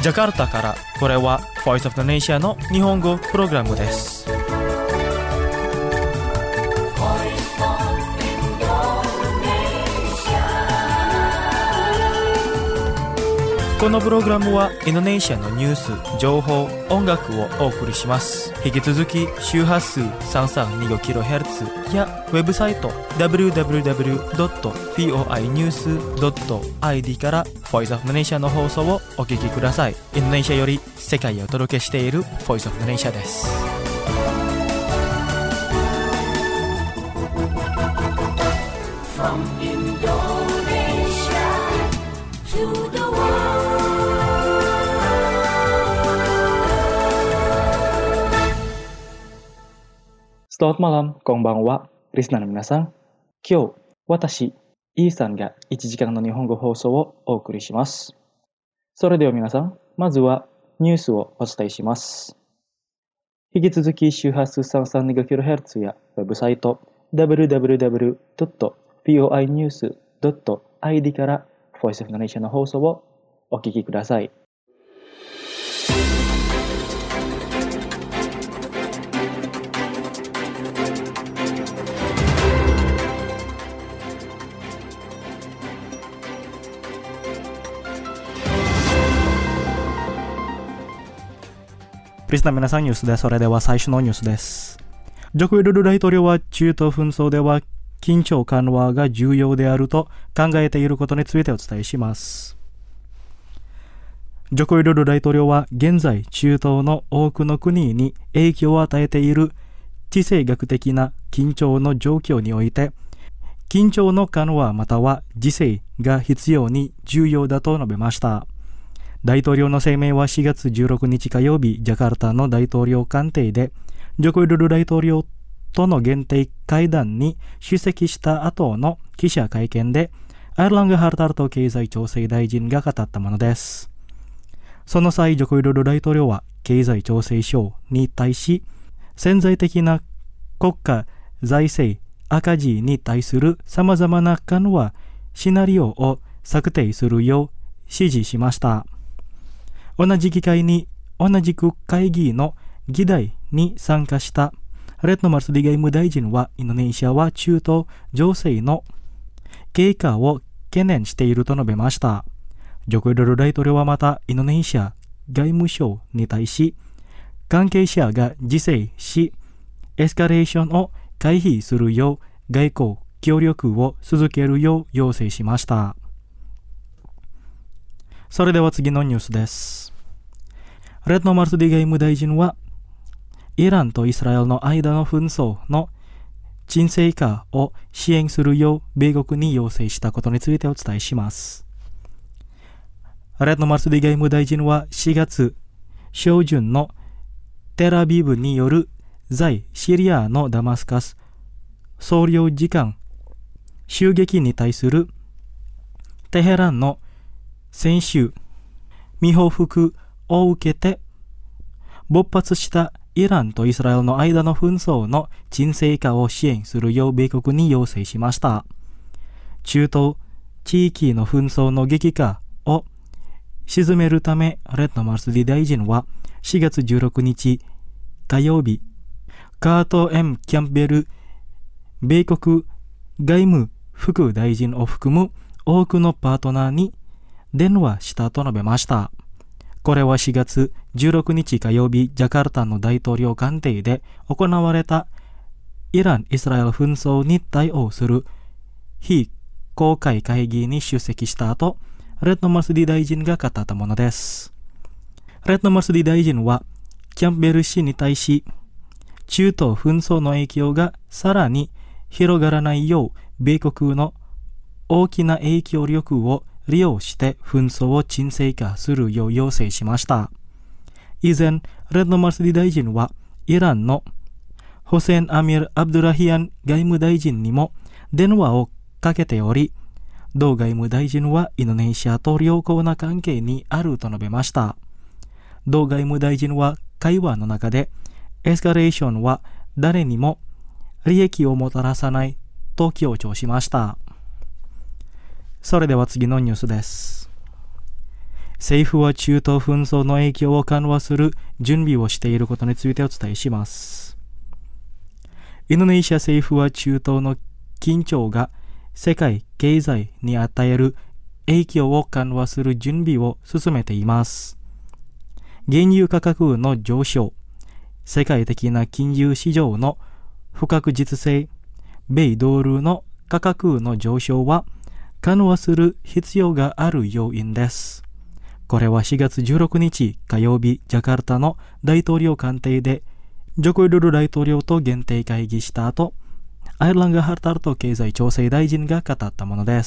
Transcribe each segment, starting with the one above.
ジャカルタからこれは Voice of the Nation の日本語プログラムです。このプログラムはインドネシアのニュース、情報、音楽をお送りします。引き続き周波数 332kHz やウェブサイト www.voinews.id から Voice of the Nation の放送をお聞きください。インドネシアより世界へお届けしている Voice of the Nation です。From Indonesia to the Selamat malam, konbanwa, リスナーの皆さん。今日、私、イーさんが1時間の日本語放送をお送りします。それでは皆さん、まずはニュースをお伝えします。引き続き周波数 332kHz やウェブサイト www.voinews.id から Voice of the Nation の放送をお聞きください。リスナー皆さんニュースです。それでは最初のニュースです。ジョコ・ウィドド大統領は中東紛争では緊張緩和が重要であると考えていることについてお伝えします。ジョコ・ウィドド大統領は現在中東の多くの国に影響を与えている地政学的な緊張の状況において緊張の緩和または自制が必要に重要だと述べました。大統領の声明は4月16日火曜日、ジャカルタの大統領官邸で、ジョコ・ウィドド大統領との限定会談に出席した後の記者会見で、アイルランド・ハルタルト経済調整大臣が語ったものです。その際、ジョコ・ウィドド大統領は経済調整省に対し、潜在的な国家財政赤字に対する様々な緩和シナリオを策定するよう指示しました。同じ議会に同じく会議の議題に参加したレッドマルスディ外務大臣はインドネシアは中東情勢の経過を懸念していると述べました。ジョコ・ウィドド大統領はまたインドネシア外務省に対し関係者が自制しエスカレーションを回避するよう外交協力を続けるよう要請しました。それでは次のニュースです。レッドマルスディ外務大臣はイランとイスラエルの間の紛争の沈静化を支援するよう米国に要請したことについてお伝えします。レッドマルスディ外務大臣は4月初旬のテラビブによる在シリアのダマスカス総領事館襲撃に対するテヘランの先週未報復を受けて勃発したイランとイスラエルの間の紛争の沈静化を支援するよう米国に要請しました。中東地域の紛争の激化を鎮めるためレッドマルスディ大臣は4月16日火曜日カート・キャンベル米国外務副大臣を含む多くのパートナーに電話したと述べました。これは4月16日火曜日、ジャカルタの大統領官邸で行われたイラン・イスラエル紛争に対応する非公開会議に出席した後、レッドマルスディ大臣が語ったものです。レッドマルスディ大臣はキャンベル氏に対し、中東紛争の影響がさらに広がらないよう、米国の大きな影響力を利用して紛争を沈静化するよう要請しました。以前、レッドマルスディ大臣はイランのホセン・アミル・アブドゥラヒアン外務大臣にも電話をかけており、同外務大臣はインドネシアと良好な関係にあると述べました。同外務大臣は会話の中で、エスカレーションは誰にも利益をもたらさないと強調しました。それでは次のニュースです。 政府は中東紛争の影響を緩和する準備をしていることについてお伝えします。インドネシア政府は中東の緊張が世界経済に与える影響を緩和する準備を進めています。原油価格の上昇、世界的な金融市場の不確実性、米ドルの価格の上昇は緩和する必要がある要因です。これは4月16日火曜日、ジャカルタの大統領官邸でジョコウィドド大統領と限定会議した後、アイルランド・ハルタルト経済調整大臣が語ったものです。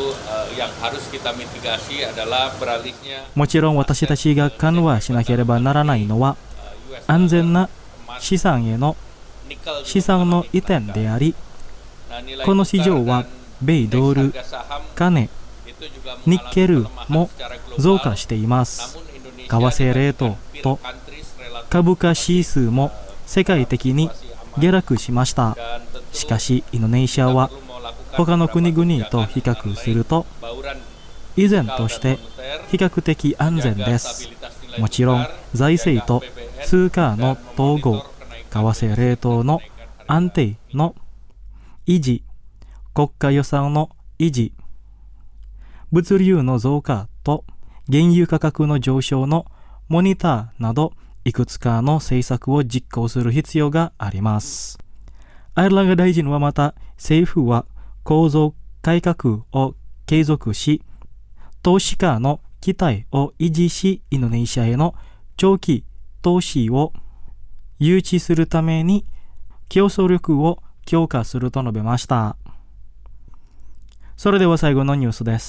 もちろん私たちが緩和しなければならないのは安全な資産への資産の移転であり、この市場は米ドル、金、ニッケルも増加しています。為替レートと株価指数も世界的に下落しました。しかしインドネシアは他の国々と比較すると依然として比較的安全です。もちろん財政と通貨の統合、為替レートの安定の維持、国家予算の維持、物流の増加と原油価格の上昇のモニターなどいくつかの政策を実行する必要があります。アイルランド大臣はまた、政府は構造改革を継続し、投資家の期待を維持し、インドネシアへの長期投資を誘致するために競争力を強化すると述べました。それでは最後のニュースです。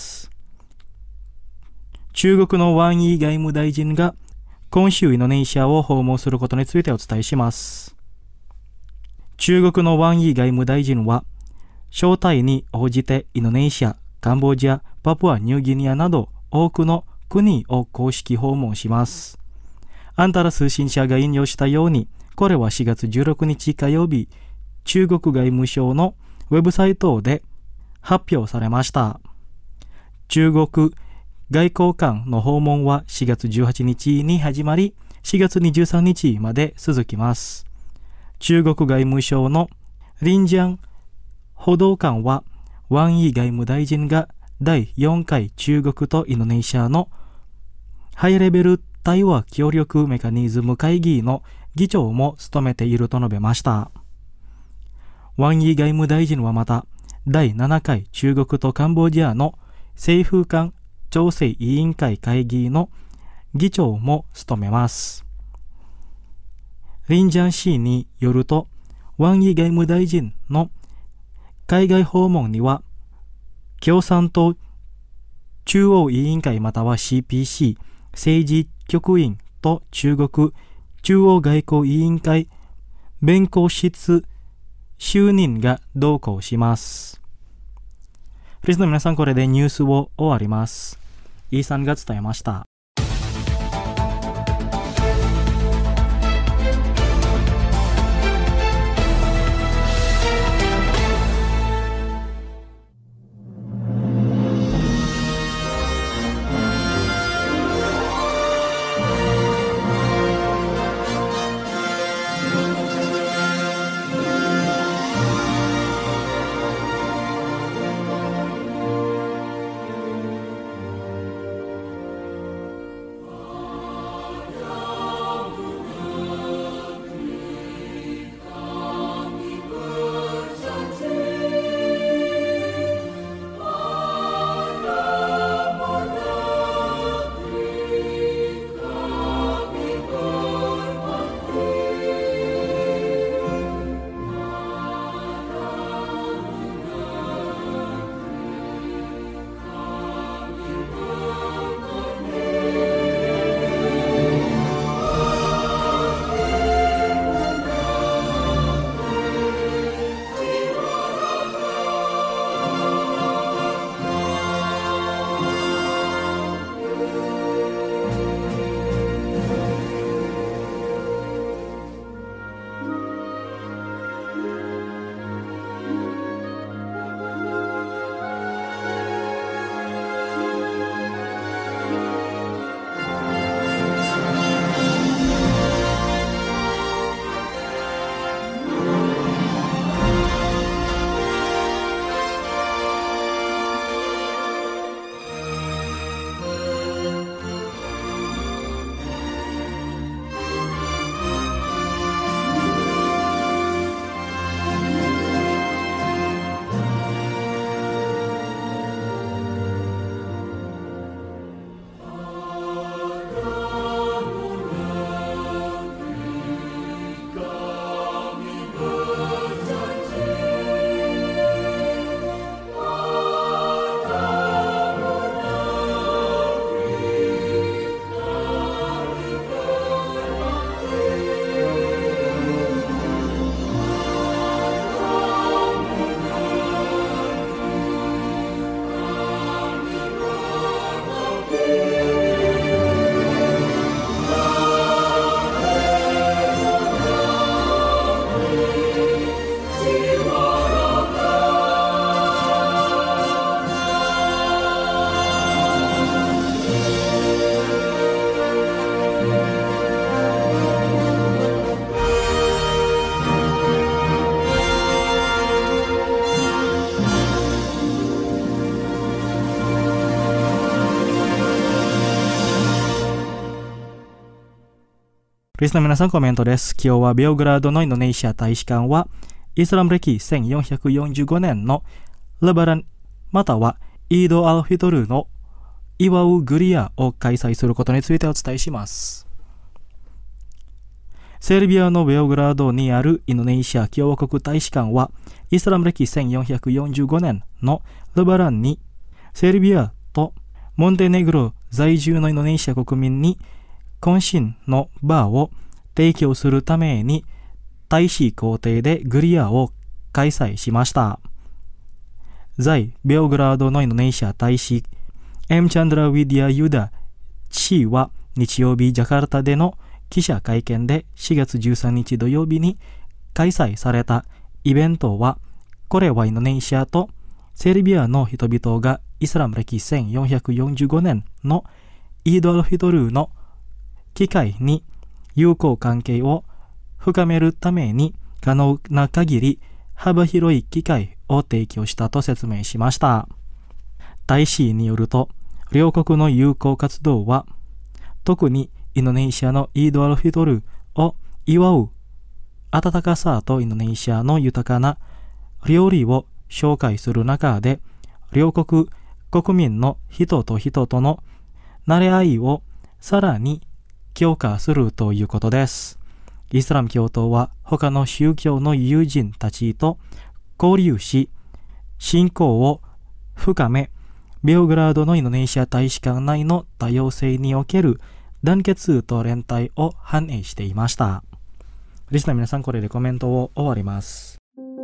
中国のワン・イー外務大臣が今週インドネシアを訪問することについてお伝えします。中国のワン・イー外務大臣は招待に応じてインドネシア、カンボジア、パプアニューギニアなど多くの国を公式訪問します。アンタラ通信社が引用したように、これは4月16日火曜日、中国外務省のウェブサイトで発表されました。中国外交官の訪問は4月18日に始まり、4月23日まで続きます。中国外務省のリンジャン報道官は、ワン・イー外務大臣が第4回中国とインドネシアのハイレベル対話協力メカニズム会議の議長も務めていると述べました。ワン・イー外務大臣はまた、第7回中国とカンボジアの政府間調整委員会会議の議長も務めます。リンジャン氏によると、ワン・イー外務大臣の海外訪問には、共産党中央委員会または CPC 政治局員と中国中央外交委員会弁公室就任が同行します。リスナーの皆さん、これでニュースを終わります。イーさんが伝えました。 リスナーの皆さんコメントです。今日はベオグラードのインドネシア大使館はイスラム歴1445年のレバランまたはイード・アル・フィトルの祝うグリアを開催することについてお伝えします。セルビアのベオグラードにあるインドネシア共和国大使館はイスラム歴1445年のレバランにセルビアとモンテネグロ在住のインドネシア国民に懇親の場を提供するために大使公邸でグリアを開催しました。在ベオグラードのインドネシア大使Mチャンドラウィディアユダ氏は日曜日ジャカルタでの記者会見で4月13日土曜日に開催されたイベントは、これはインドネシアとセルビアの人々がイスラム歴1445年のイード・アル・フィトルの機会に友好関係を深めるために可能な限り幅広い機会を提供したと説明しました。大使によると、両国の友好活動は特にインドネシアのイード・アル・フィトルを祝う温かさとインドネシアの豊かな料理を紹介する中で、両国国民の人と人との馴れ合いをさらに強化するということです。イスラム教徒は他の宗教の友人たちと交流し、信仰を深め、ベオグラードのインドネシア大使館内の多様性における団結と連帯を反映していました。リスナーの皆さん、これでコメントを終わります。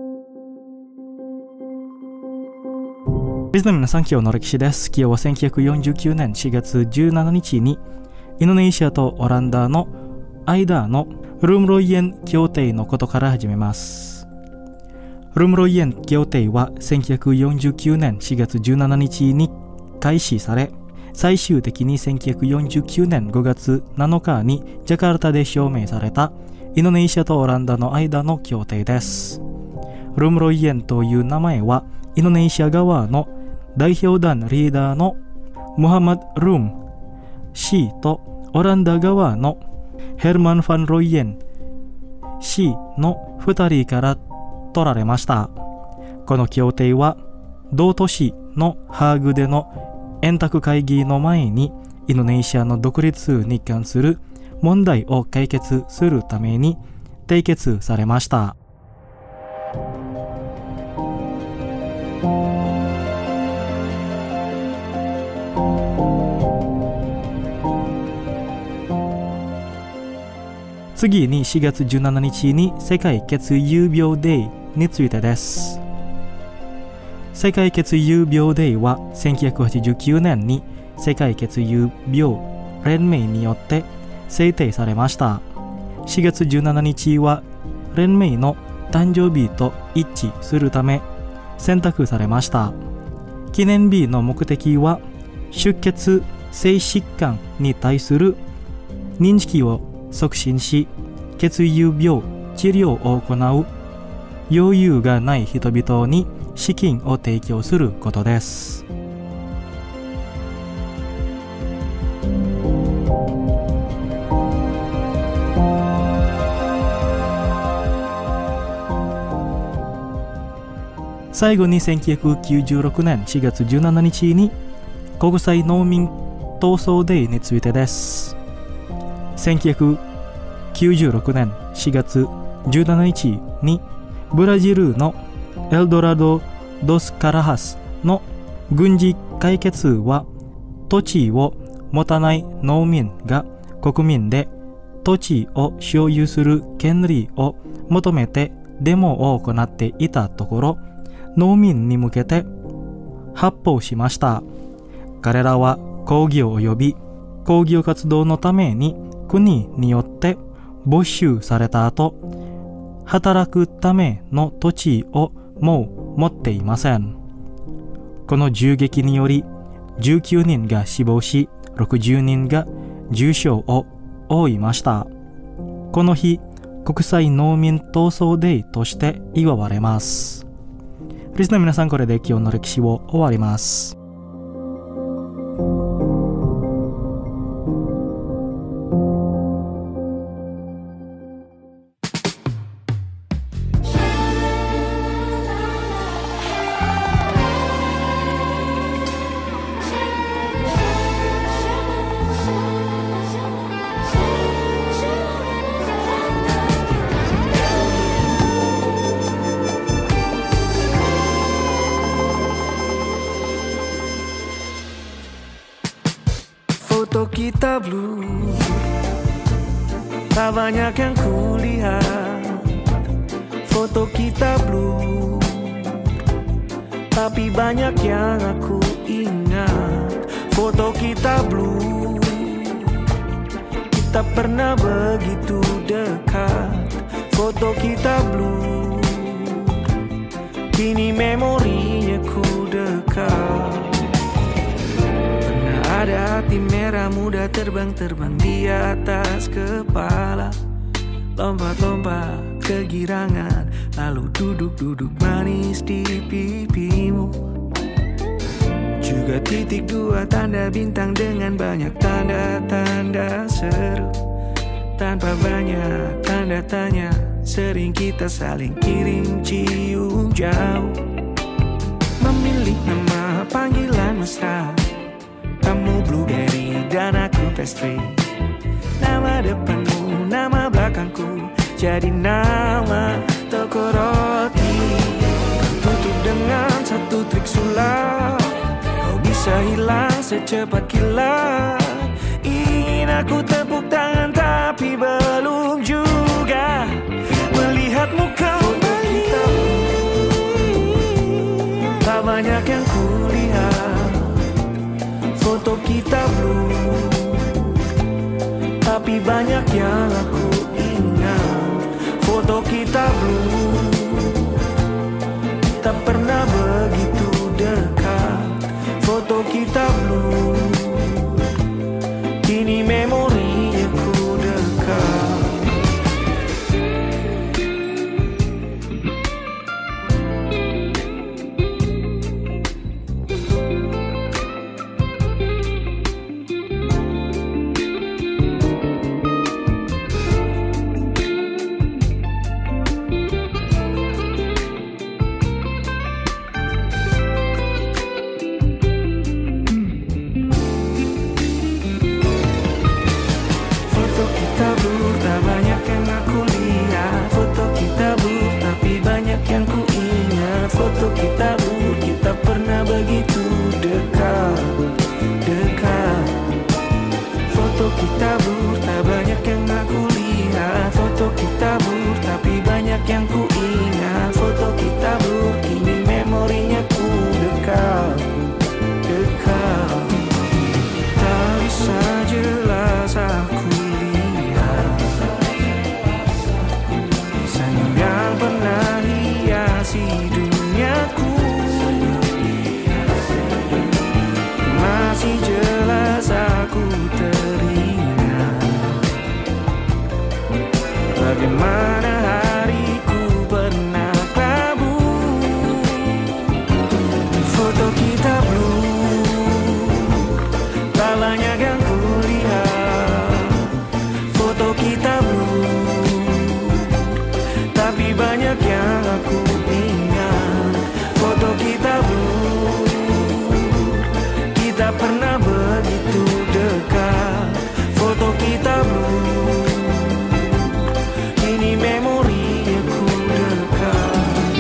リスナーの皆さん、今日の歴史です。今日は1949年4月17日にインドネシアとオランダの間のルムロイエン協定のことから始めます。ルムロイエン協定は1949年4月17日に開始され、最終的に1949年5月7日にジャカルタで証明されたインドネシアとオランダの間の協定です。ルムロイエンという名前はインドネシア側の代表団リーダーのムハマド・ルム氏とオランダ側のヘルマン・ファン・ロイエン氏の2人から取られました。この協定は同都市のハーグでの円卓会議の前にインドネシアの独立に関する問題を解決するために締結されました。次に4月17日に世界血友病デーについてです。世界血友病デーは1989年に世界血友病連盟によって制定されました。4月17日は連盟の誕生日と一致するため選択されました。記念日の目的は出血性疾患に対する認識を促進し、血友病治療を行う余裕がない人々に資金を提供することです。最後に1996年4月17日に国際農民闘争デーについてです。1996年4月17日にブラジルのエルドラド・ドス・カラハスの軍事解決は、土地を持たない農民が国民で土地を所有する権利を求めてデモを行っていたところ、農民に向けて発砲しました。彼らは抗議を及び抗議活動のために国によって没収された後、働くための土地をもう持っていません。この銃撃により19人が死亡し、60人が重傷を負いました。この日、国際農民闘争デーとして祝われます。リスナーの皆さん、これで今日の歴史を終わります。 kita blue, tak banyak yang kulihat. Foto kita blue, tapi banyak yang aku ingat. Foto kita blue, kita pernah begitu dekat. Foto kita blue, kini memorinya ku dekat. Pernah ada hati merah muda terbang-terbang di atas kepala, lompat-lompat kegirangan, lalu duduk-duduk manis di pipimu. Juga titik dua tanda bintang dengan banyak tanda-tanda seru. Tanpa banyak tanda tanya, sering kita saling kirim cium jauh. Memilih nama panggilan mesra, kamu blueberry dan aku pastry. Nama depanmu, nama belakangku, jadi nama toko roti. Tutup dengan satu trik sulap, kau bisa hilang secepat kilat. Ingin aku tepuk tangan tapi belum juga melihatmu kembali. Tak banyak yang kulihat. Foto kita blue, tapi banyak yang aku ingat. Foto kita blue, tak pernah begitu dekat. Foto kita blue, kini memorinya ku dekat. Bagaimana hariku pernah rabu. Foto kita blue, tak banyak yang kulihat. Foto kita blue, tapi banyak yang aku ingat. Foto kita blue, kita pernah begitu dekat. Foto kita blue, kini memorinya ku dekat.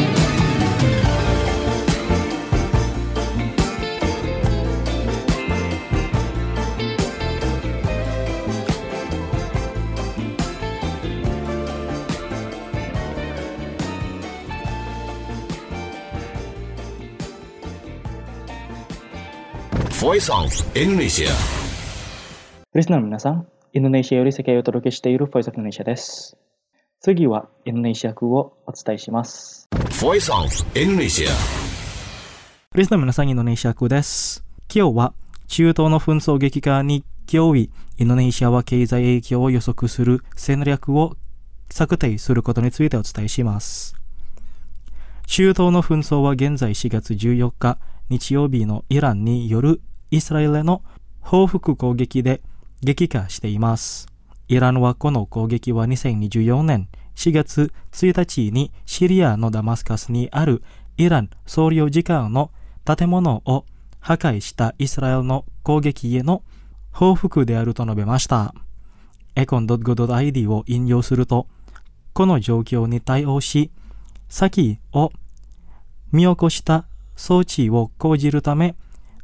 Voice of Indonesia。 リスナーの皆さん、インドネシアより世界をお届けしている Voice of Indonesia です。次はインドネシア風をお伝えします。 Voice of Indonesia。 リスナーの皆さん、インドネシア風です。今日は中東の紛争激化に脅威、インドネシアは経済影響を予測する戦略を策定することについてお伝えします。中東の紛争は現在4月14日日曜日のイランによるイスラエルへの報復攻撃で激化しています。イランはこの攻撃は2024年4月1日にシリアのダマスカスにあるイラン総領事館の建物を破壊したイスラエルの攻撃への報復であると述べました。econ.go.id を引用すると、この状況に対応し、先を見起こした装置を講じるため、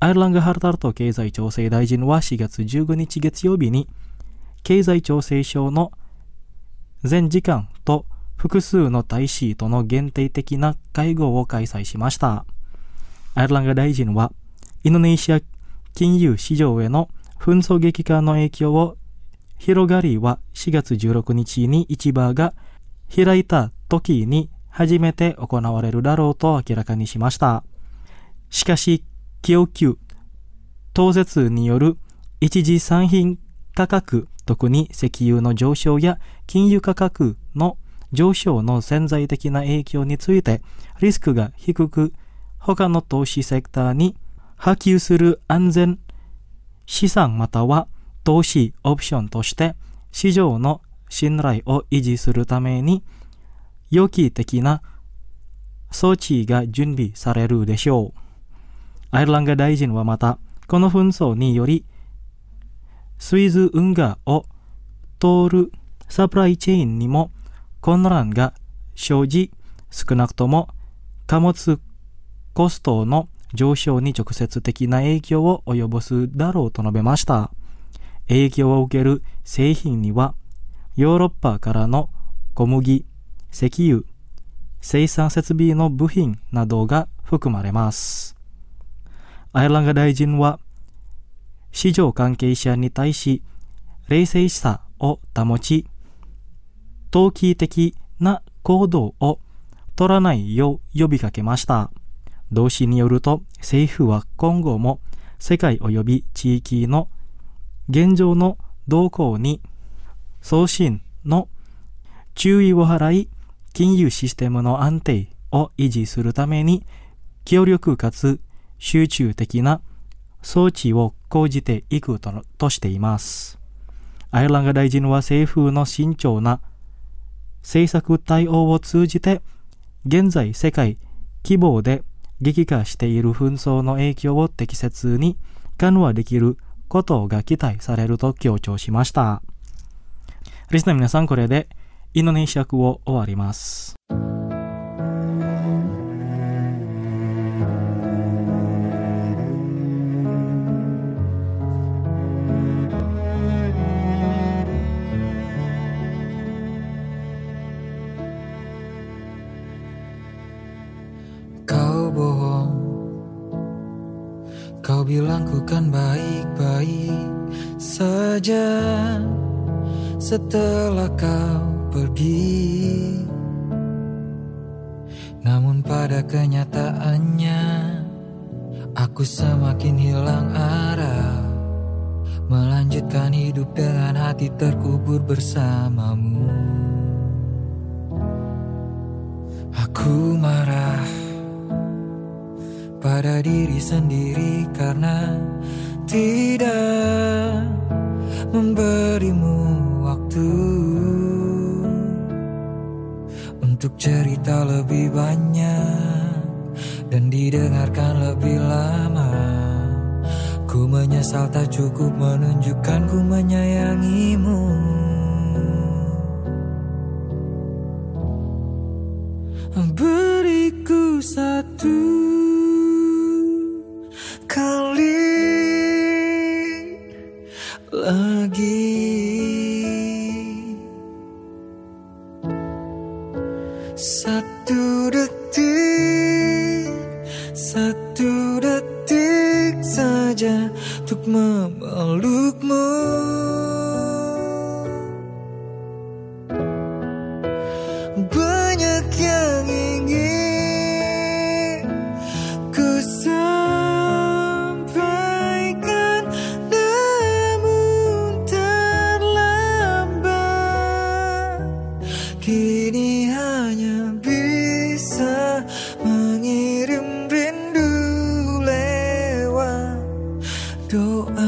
アイルランガ・ハルタルト経済調整大臣は4月15日月曜日に経済調整省の全次官と複数の大使との限定的な会合を開催しました。アイルランガ大臣はインドネシア金融市場への紛争激化の影響を広がりは4月16日に市場が開いた時に初めて行われるだろうと明らかにしました。しかし、供給、凍結による一次産品価格、特に石油の上昇や金融価格の上昇の潜在的な影響についてリスクが低く、他の投資セクターに波及する安全資産または投資オプションとして市場の信頼を維持するために予期的な措置が準備されるでしょう。アイルランガ大臣はまた、この紛争によりスイズ運河を通るサプライチェーンにも混乱が生じ、少なくとも貨物コストの上昇に直接的な影響を及ぼすだろうと述べました。影響を受ける製品にはヨーロッパからの小麦、石油、生産設備の部品などが含まれます。アイルランガ大臣は市場関係者に対し冷静さを保ち、投機的な行動を取らないよう呼びかけました。同誌によると、政府は今後も世界及び地域の現状の動向に送信の注意を払い、金融システムの安定を維持するために強力かつ集中的な措置を講じていくとしています。アイルランガ大臣は政府の慎重な政策対応を通じて、現在世界規模で激化している紛争の影響を適切に緩和できることが期待されると強調しました。リスナーの皆さん、これでインドネシア語を終わります。 Kau bilang ku kan baik-baik saja setelah kau pergi. Namun pada kenyataannya aku semakin hilang arah, melanjutkan hidup dengan hati terkubur bersamamu. Aku marah pada diri sendiri karena tidak memberimu waktu untuk cerita lebih banyak dan didengarkan lebih lama. Ku menyesal tak cukup menunjukkan ku menyayangimu. Beriku satu kali lagi, satu detik saja untuk memelukmu. Banyak yang ingin ku sampaikan, namun terlambat. Kini hanya bisa mengirim rindu lewat doa.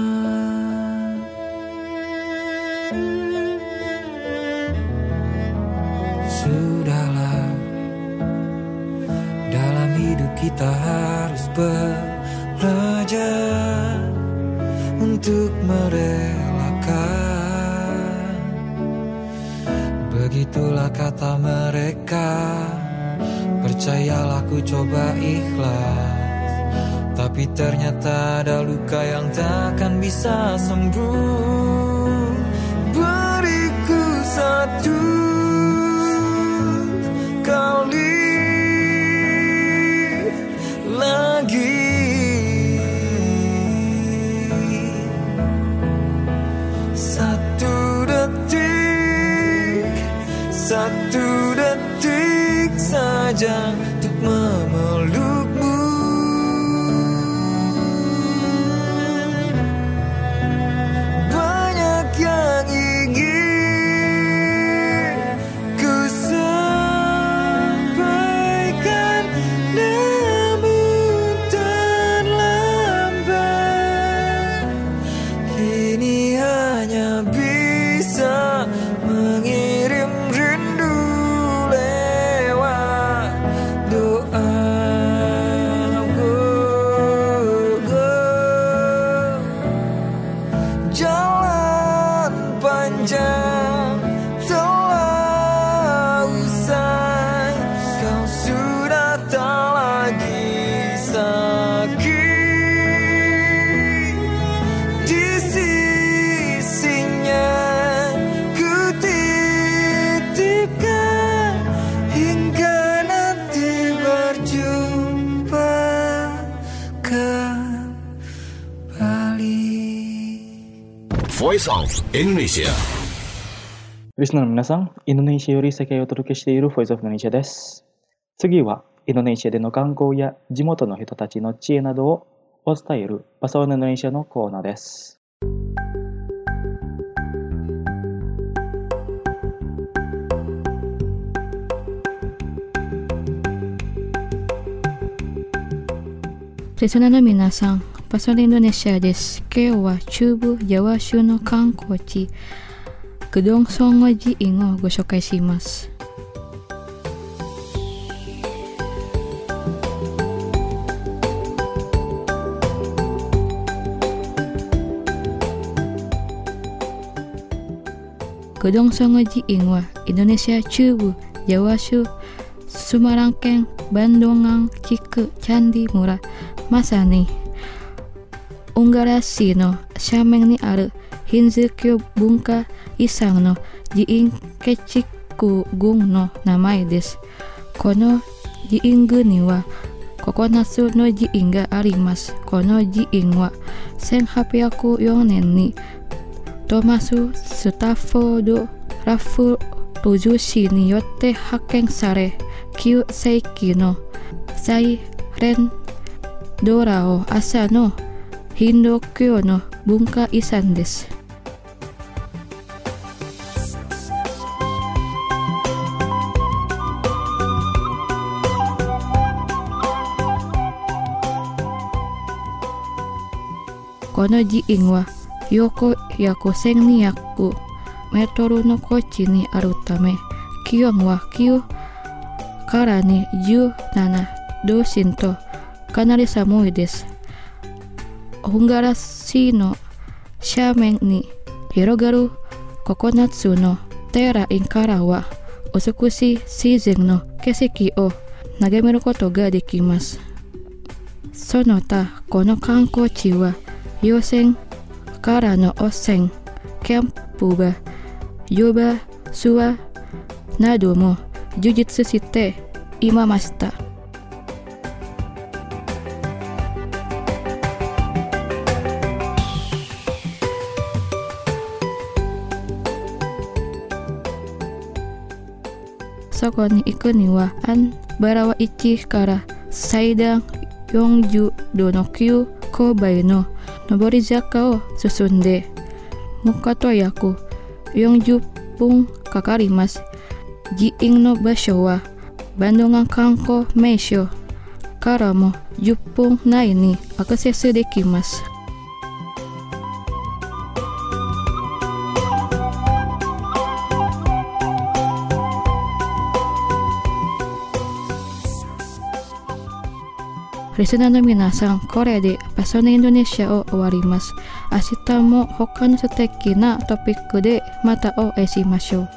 Sudahlah, dalam hidup kita harus belajar untuk merelakan. Begitulah kata mereka, percayalah ku coba ikhlas, tapi ternyata ada luka yang takkan bisa sembuh. Beriku satu kali lagi, satu detik saja untuk memelukmu. Banyak yang ingin ku sampaikan, namun terlambat. Kini hanya bisa mengirim rindu lewat doa. Jalan panjang telah usai, kau sudah tak lagi sakit. Di sisinya ku titipkan hingga nanti berjumpa kembali. Voice of Indonesia. リスナーの皆さん、インドネシアより世界をお届けしている Voice of Indonesia です。次は、インドネシアでの観光や地元の人たちの知恵などをお伝えるパサオインドネシアのコーナーです。 リスナーの皆さん、パサオインドネシアです。今日は中部ジャワ州の観光地、Gedong Songo Jiingをご紹介します。Gedong Songo Jiingはインドネシア中部ジャワ州スマラン県バンドガン地区チャンディ村、まさにウンガラシの斜面にあるヒンズキョ文化遺産の寺院建築群の名前です。この寺院群には9つの寺院があります。この寺院は1804年にトマス・スタッフォード・ラフルジュ氏によって発見され、9世紀のサイレンドラオ朝のヒンドー教の文化遺産です。この寺院は横約1200メートルの高地にあるため、気温は9から17度前とかなり寒いです。ウンガラシの斜面に広がる9つの寺院からは美しい自然の景色を眺めることができます。その他、この観光地は温泉からの温泉、キャンプ場、ヨガツアーなども充実していました。そこに行くにはバラワ1から最大40度の急勾配の上り坂を進んで向かうと約40分かかります。寺院の場所はバンドガン観光名所からも10分内にアクセスできます。リスナーの皆さん、これでパソネインドネシアを終わります。明日も他の素敵なトピックでまたお会いしましょう。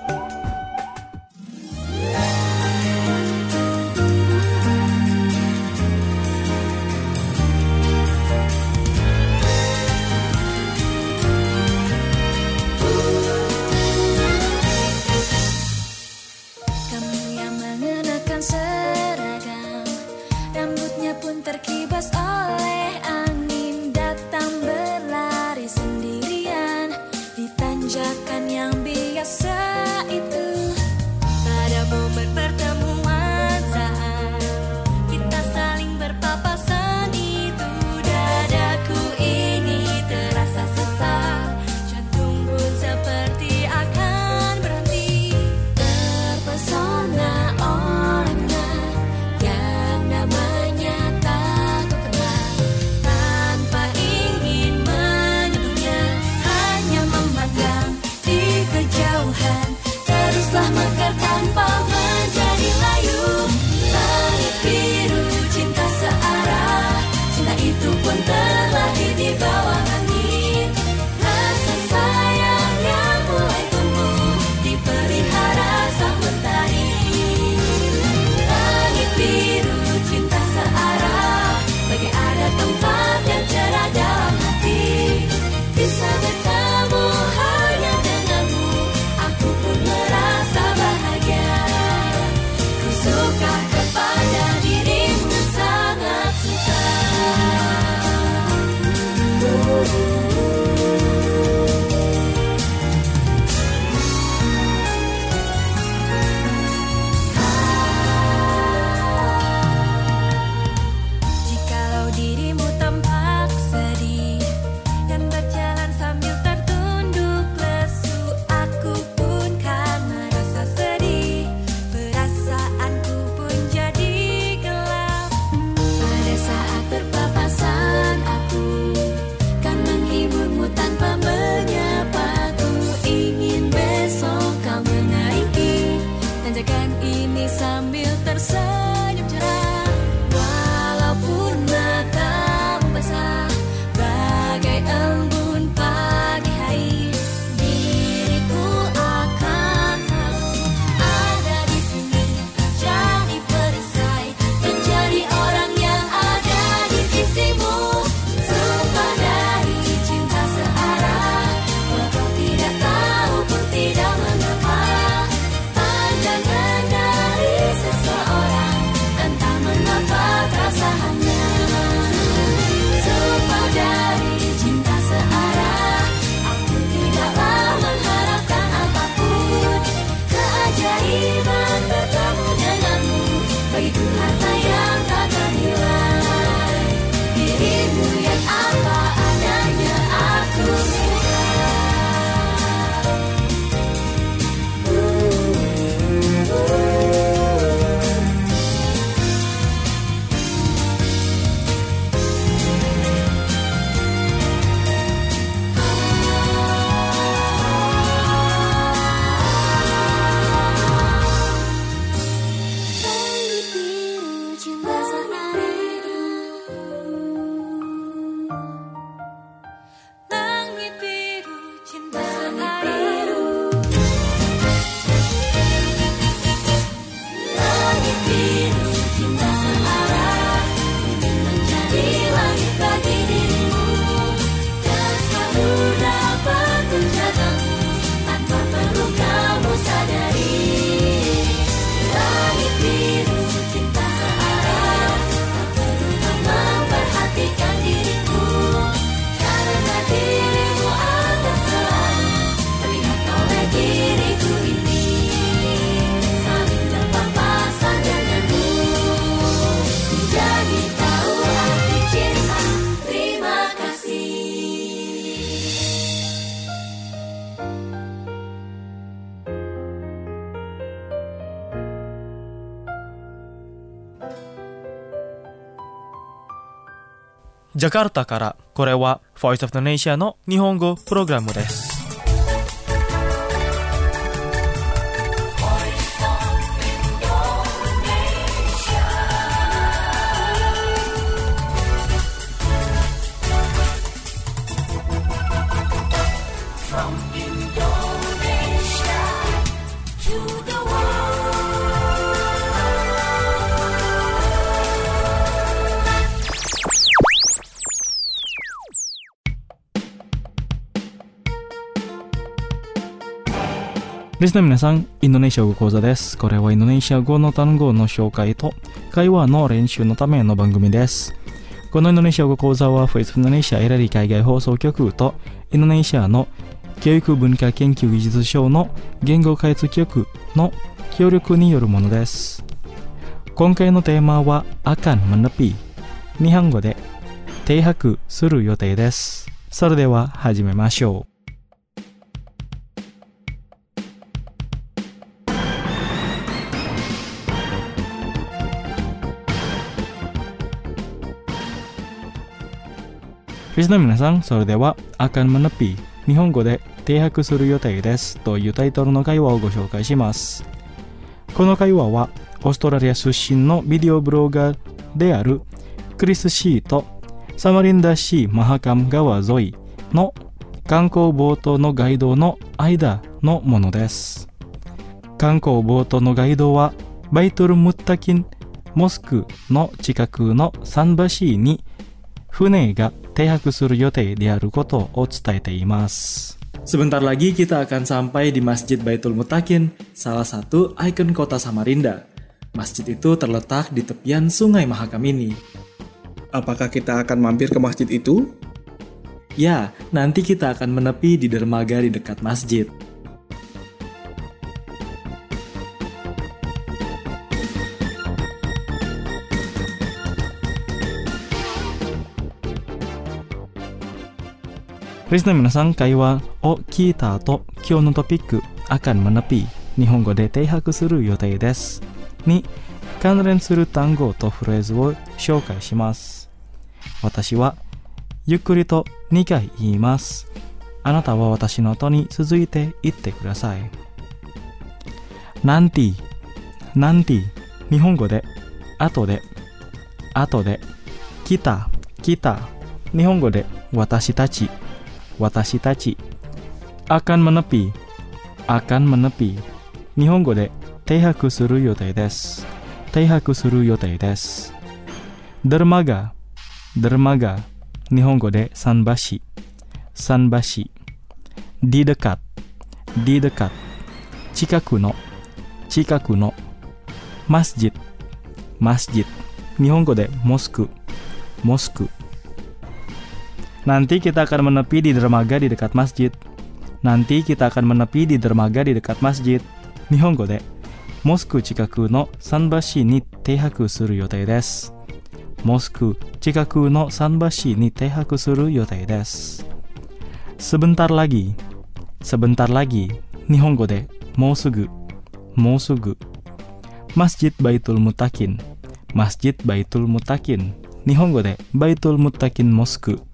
Sungguhkah kepada dirimu sangat suka. Jikalau dirimu tampak sedih dan berjalan sambil tertunduk lesu, aku pun kan merasa sedih, perasaanku pun jadi gelap. Pada saat berpapasan aku kan menghiburmu tanpa menyapaku, ingin besok kau menaiki tanjakan ini sambil tersenyum cerah. Walaupun matamu basah bagai embun pagi hari, diriku akan selalu ada di sini, jadi perisai, menjadi orang yang ada di sisimu. Sumpah dari cinta searah, walau tidak tahu pun tidak mengapa, pandangan dari seseorang entah mengapa terasa hangat. Sumpah dari cinta searah, aku tidaklah mengharapkan apapun, keajaiban bertemu denganmu bagiku harta yang tak ternilai. Dirimu yang apa adanya aku suka. Langit biru cinta langit biru cinta langit biru cinta searah, ingin menjadi langit bagi dirimu, dan selalu dapat menjagamu tanpa perlu kamu sadari. Langit biru cinta searah, tak perlu kau memperhatikan diriku, karena dirimu akan selalu terlihat oleh diriku ini, saling berpapasan denganmu, jadi tahu arti cinta. Terima kasih. Jakarta からこれは Voice of Indonesia の日本語プログラムです。リスナーの皆さん、インドネシア語講座です。これはインドネシア語の単語の紹介と会話の練習のための番組です。このインドネシア語講座は Voice of Indonesia エラリ海外放送局とインドネシアの教育文化研究技術省の言語開発局の協力によるものです。今回のテーマはakan menepi、日本語で停泊する予定です。それでは始めましょう。リスナーの皆さん、それではakan menepi、日本語で停泊する予定ですというタイトルの会話をご紹介します。この会話はオーストラリア出身のビデオブロガーであるクリス・シーとサマリンダ・シー・マハカム川沿いの観光ボートのガイドの間のものです。観光ボートのガイドはバイトル・ムッタキンモスクの近くの桟橋に船が停泊する予定であることを伝えています。Sebentar lagi kita akan sampai di Masjid Baitul Mutakin, salah satu ikon kota Samarinda. Masjid itu terletak di tepian Sungai Mahakam ini. Apakah kita akan mampir ke masjid itu? Ya, nanti kita akan menepi di dermaga di dekat masjid. Listener minasan, kaiwa o kita to kyou no topic akan menepi. Nihongo de teihaku suru yotei desu. Ni kanren suru tango to phrase wo shoukai shimasu. Watashi wa ゆっくりと2回言います。あなたは私の音に続いて言ってください。なんて、日本語で、後で、来た、日本語で、私たち、akan menepi、日本語で、停泊する予定です。dermaga、日本語で桟橋、di dekat、近くの、masjid、日本語でモスク。Nanti kita akan menepi di dermaga di dekat masjid.日本語でモスク近くの桟橋に停泊する予定です。モスク近くの桟橋に停泊する予定です。sebentar lagi、日本語でもうすぐ。masjid Baitul Muttaqin、日本語でバイトルムッタキンモスク。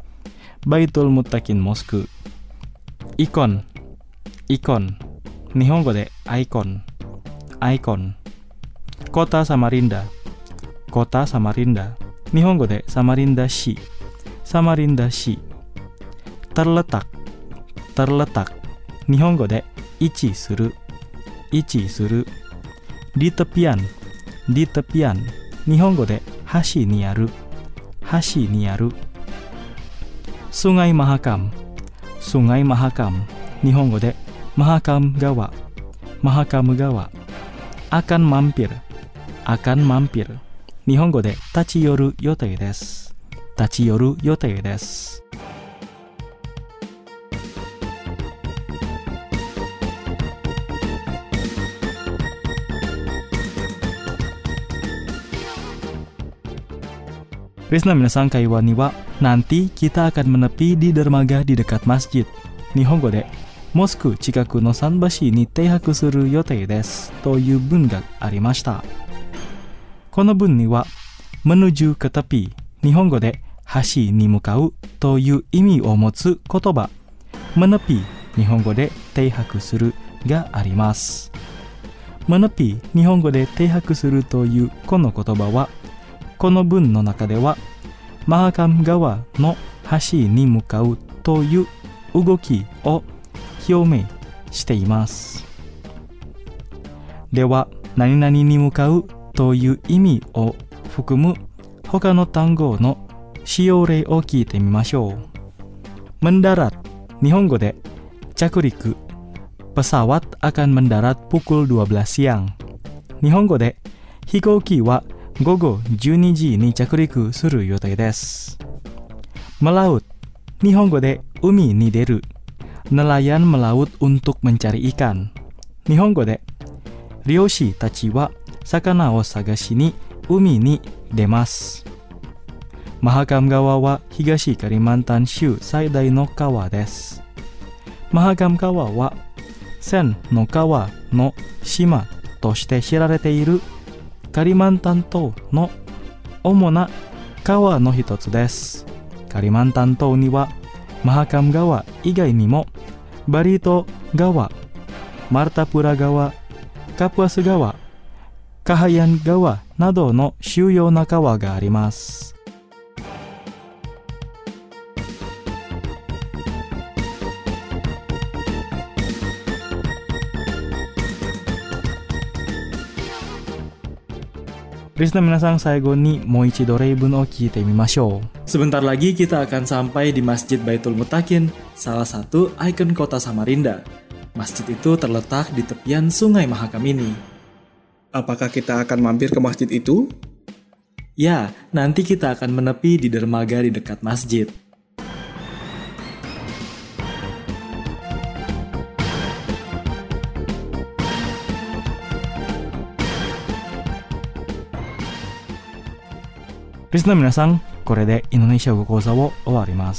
イコン、日本語でアイコン。kota Samarinda、日本語でサマリンダ市。terletak、日本語で位置する。di tepian、日本語で橋にある。sungai Mahakam、日本語でマハカム川。akan mampir、日本語で立ち寄る予定です。Listener minasan, kaiwa ni wa nanti kita akan menepi di dermaga di dekat masjid. Nihongo de Mosku chikaku no sanbashi ni teihaku suru yotei desu toいう文がありました。この文にはmenuju ke tepi、日本語で橋に向かうという意味を持つ言葉、menepi、日本語で停泊するがあります。menepi、日本語で停泊するというこの言葉はこの文の中ではマハカム川の橋に向かうという動きを表明しています。では、何々に向かうという意味を含む他の単語の使用例を聞いてみましょう。mendarat、日本語で着陸、pesawat akan mendarat pukul 12 siang。日本語で飛行機は午後12時に着陸する予定です。melaut、日本語で海に出る。nelayan melaut untuk mencari ikan。日本語で漁師たちは魚を探しに海に出ます。マハカム川は東カリマンタン州最大の川です。マハカム川は千の川の島として知られているカリマンタン島の主な川の一つです。カリマンタン島にはマハカム川以外にもバリト川、マルタプラ川、カプアス川、カハヤン川などの主要な川があります。Listener minasan, 最後にもう一度例文を聞いてみましょう。Sebentar lagi kita akan sampai di Masjid Baitul Muttaqin, salah satu ikon kota Samarinda. Masjid itu terletak di tepian Sungai Mahakam ini. Apakah kita akan mampir ke masjid itu? Ya, nanti kita akan menepi di dermaga di dekat masjid. Listener minasan, これでインドネシア語講座を終わります。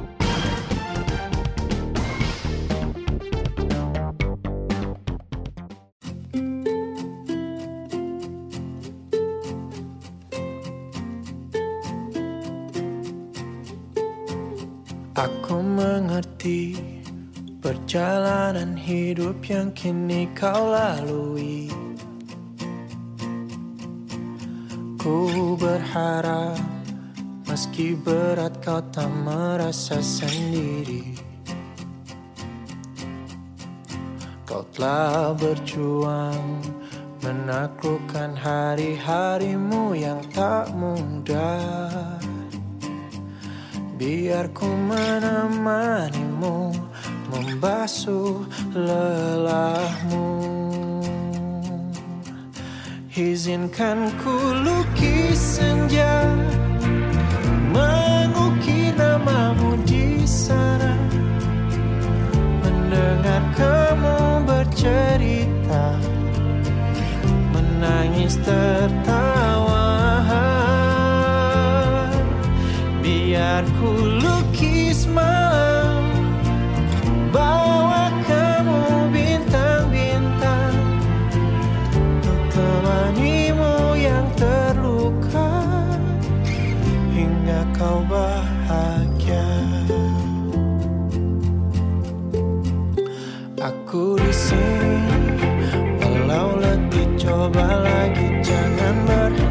Aku mengerti perjalanan hidup yang kini kau lalui. Ku berharap meski berat kau tak merasa sendiri. Kau telah berjuang menaklukkan hari-harimu yang tak mudah. Biar ku menemanimu, membasuh lelahmu. Izinkan ku lukis senja, mengukir namamu di sana. Mendengar kamu bercerita, menangis tertawa. Biar ku lukis malam, bawa kamu bintang-bintang, untuk temanimu yang terluka, hingga kau bahagia. Aku di sini, walau letih coba lagi, jangan berhenti.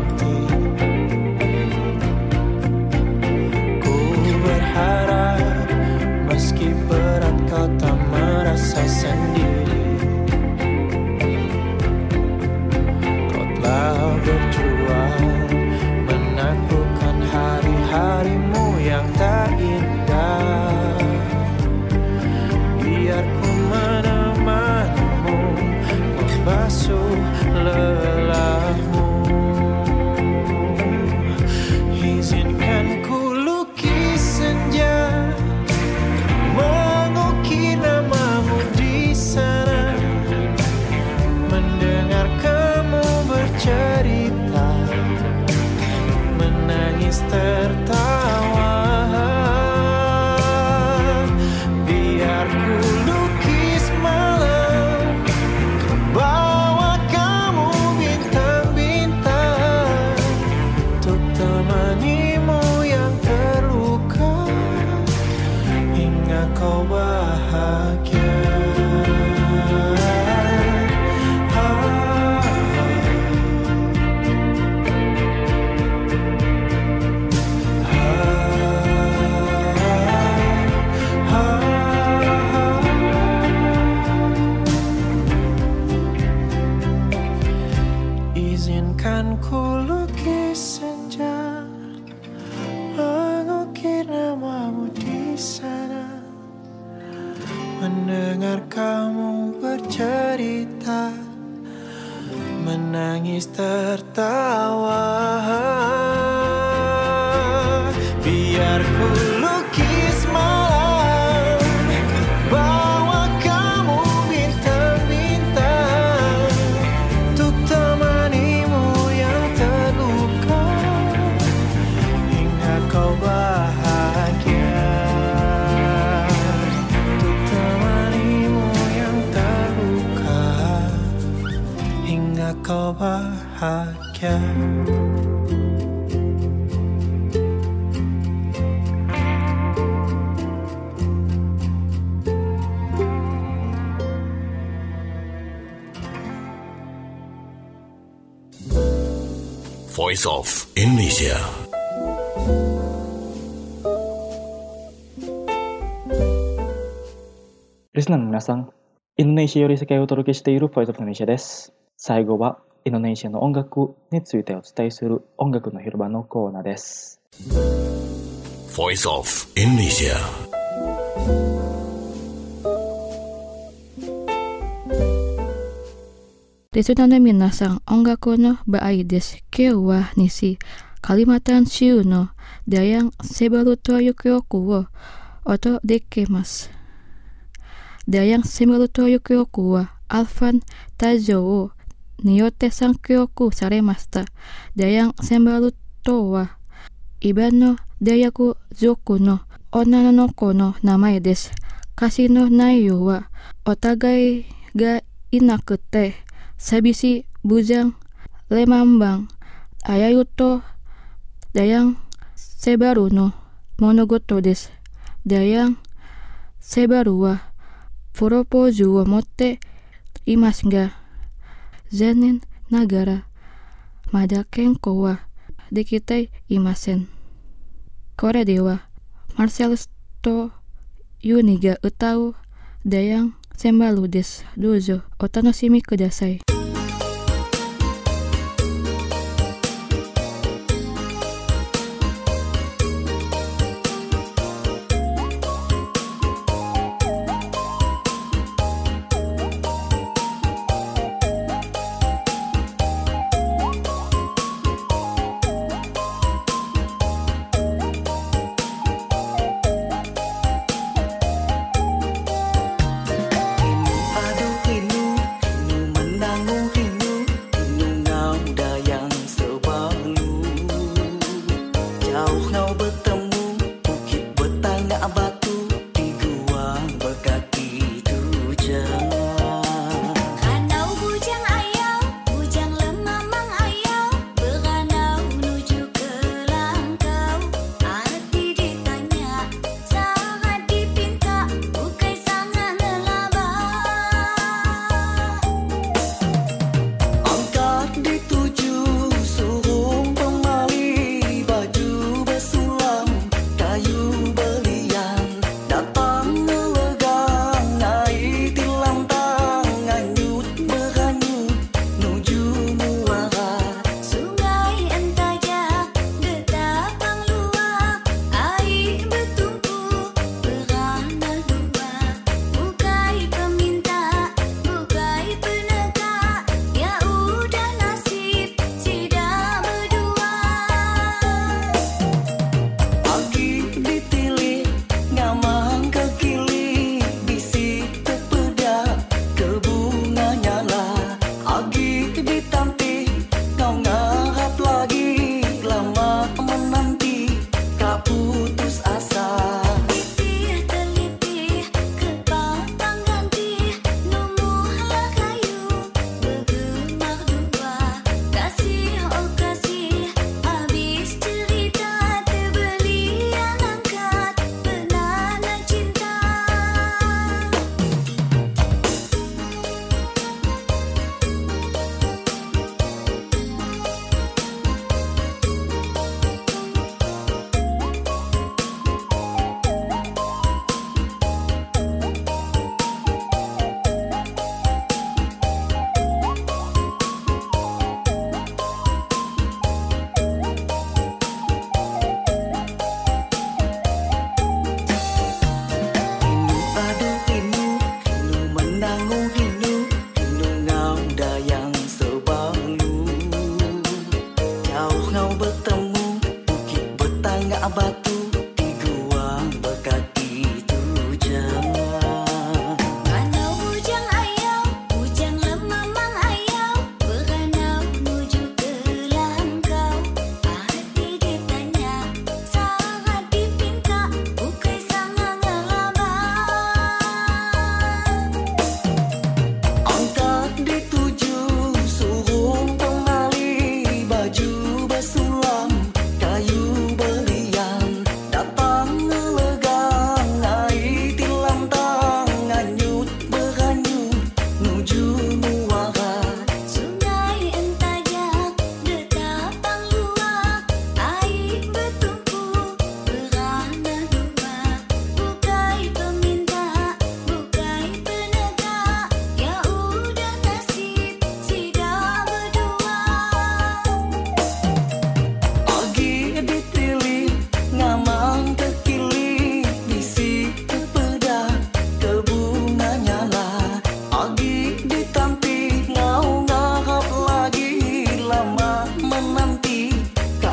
Meski berat kau tak merasa sendiri. Kau telah berjuang menaklukkan hari-harimu yang tak indah. Biar ku menemanimu, membasuh lelahmu. Izinkan ku lukis senja, mengukir namamu di sana. Mendengar kamu bercerita, menangis tertawa. Biar ku lukis malam, bawa kamu bintang-bintang, untuk temanimu yang terluka, hingga kau bahagia. Izinkan ku lukis senja, mengukir namamu di sana. Mendengar kamu bercerita, menangis tertawa. Biar ku lukis malam, bawa kamu bintang-bintang, untuk temanimu yang terluka, hingga kau bahagia. Untuk temanimu yang terluka, hingga kau bahagia. Voice of Indonesia. Listenerの皆さん、インドネシアより世界をお届けしている Voice of Indonesia です。最後はインドネシアの音楽についてお伝えする音楽の広場のコーナーです。 Voice of Indonesia. Listenerの皆さん、音楽の場合です。今日は西カリマタン州のダヤンセバルという曲をお届けします。ダヤンセバルという曲はアルファン大女によって作曲されました。ダヤンセバルとはイバの大学族の女の子の名前です。歌詞の内容はお互いがいなくて寂しいbujang lemambang ayayu to dayang sebaru no monogoto desu. Dayang sebaru wa poropozu wo motte imasu ga zanen nagara mada kenko wa dekitai imasen. これではマルセルスとユニが歌うダヤンセンバルです。どうぞお楽しみください。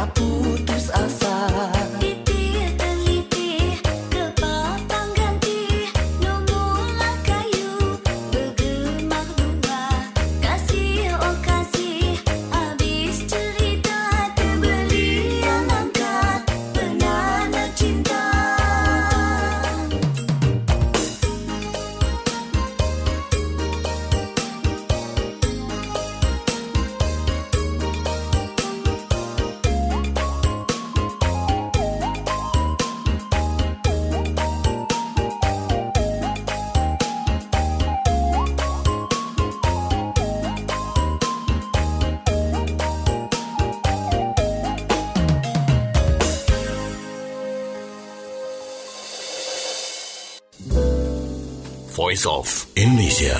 tak putus asa. Titih teliti kepapang ganti, numula kayu bergemah domba. Kasih oh kasih, habis cerita terbeli yang angkat penanda cinta. Voice of Indonesia.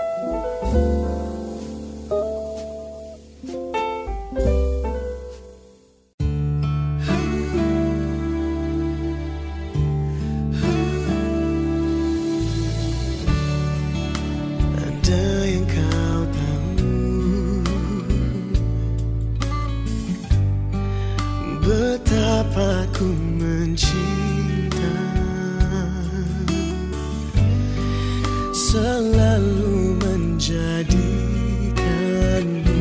Ada yang kau tahu, betapa ku mencinta, selalu menjadikanmu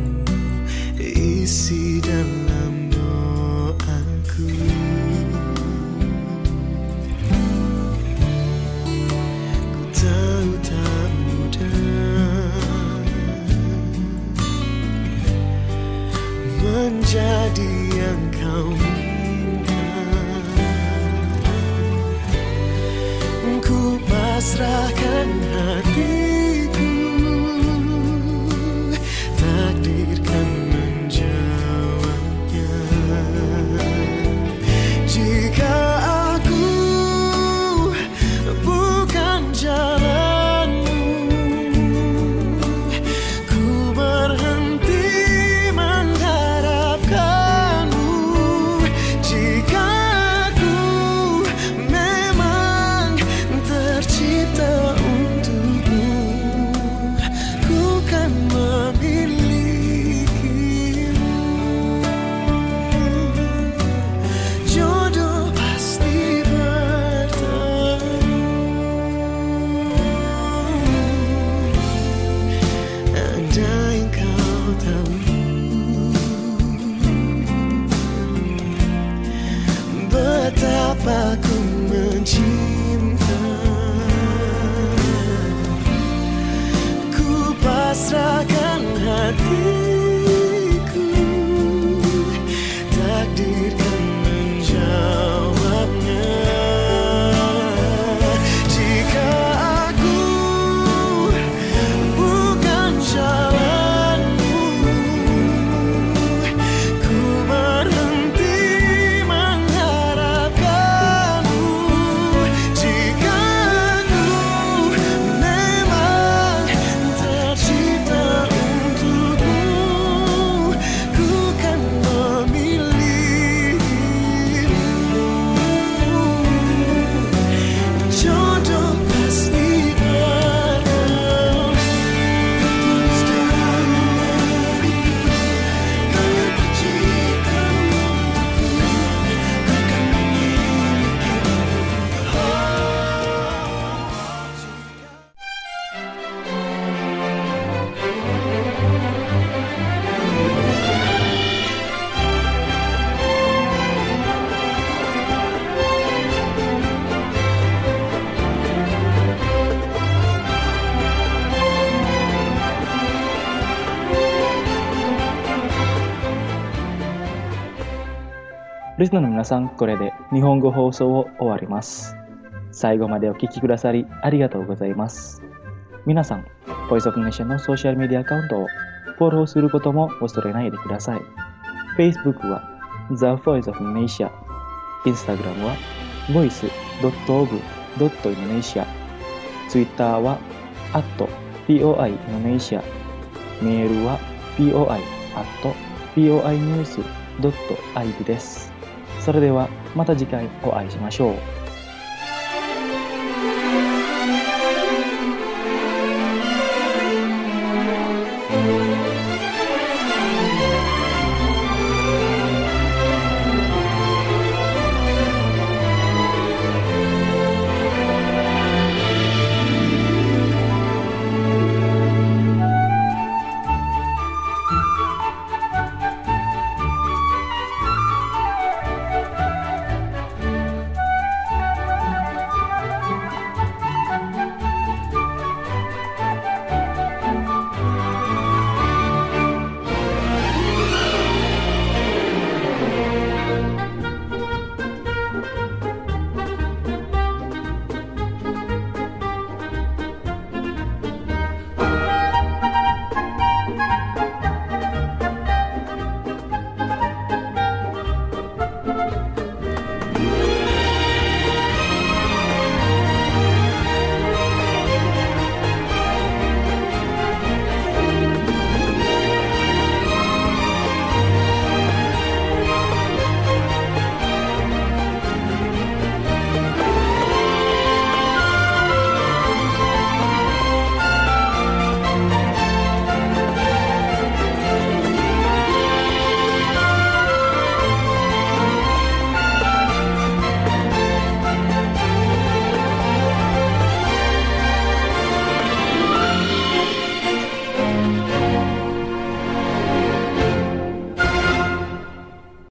isi dalam doaku. Ku tahu tak mudah menjadi yang kau minta. Ku pasrahkan hatiku, takdirkan menjawabnya. Jika aku bukan jalanmu, ku berhenti mengharapkanmu. Jika aku memang tercipta untukmu, ku kan memilikimu. Jodoh pasti bertemu. Ada yang kau tahu, betapa ku mencinta. Ku pasrahkan hatiku, takdirkan menjawabnya. Jika aku bukan jalanmu, ku berhenti mengharapkanmu. Jika aku memang tercipta untukmu, ku kan memilikimu. Jodoh pasti bertemu. Tulis dalam hatiku, kau yang tercipta untukku, ku kan memilikimu. Listenerの皆さん、これで日本語放送を終わります。最後までお聞きくださりありがとうございます。皆さん、Voice of Indonesia のソーシャルメディアアカウントをフォローすることも忘れないでください。Facebook は The Voice of Indonesia、Instagram は voice.of.indonesia、Twitter は @POI-Indonesia、メールは poi@poinews.id です。それではまた次回お会いしましょう。